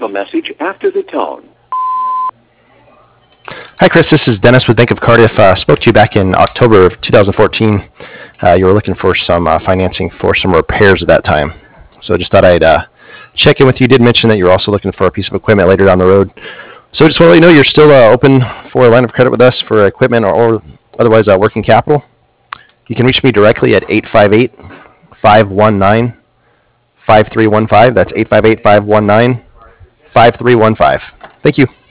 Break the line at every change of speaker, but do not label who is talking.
a message after the tone.
Hi, Chris. This is Dennis with Bank of Cardiff. Spoke to you back in October of 2014. You were looking for some financing for some repairs at that time. So just thought I'd check in with you. You did mention that you're also looking for a piece of equipment later down the road. So just want to let you know you're still open for a line of credit with us for equipment or otherwise working capital. You can reach me directly at 858-519-5315. That's 858-519-5315. Thank you.